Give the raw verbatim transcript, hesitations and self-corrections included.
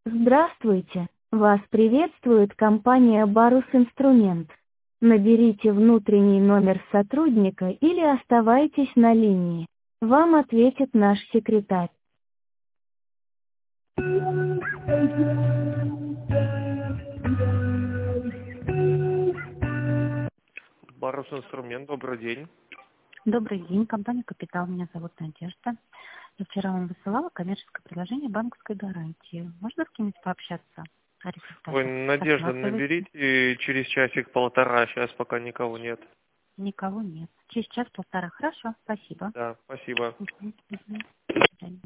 Здравствуйте! Вас приветствует компания Барус Инструмент. Наберите внутренний номер сотрудника или оставайтесь на линии. Вам ответит наш секретарь. Барус Инструмент, добрый день. Добрый день, компания «Капитал». Меня зовут Надежда. Я вчера вам высылала коммерческое предложение банковской гарантии. Можно с кем-нибудь пообщаться о результатах? Ой, Надежда, наберите через часик-полтора, сейчас пока никого нет. Никого нет. Через час-полтора. Хорошо, спасибо. Да, спасибо. Мгм, мгм. До свидания.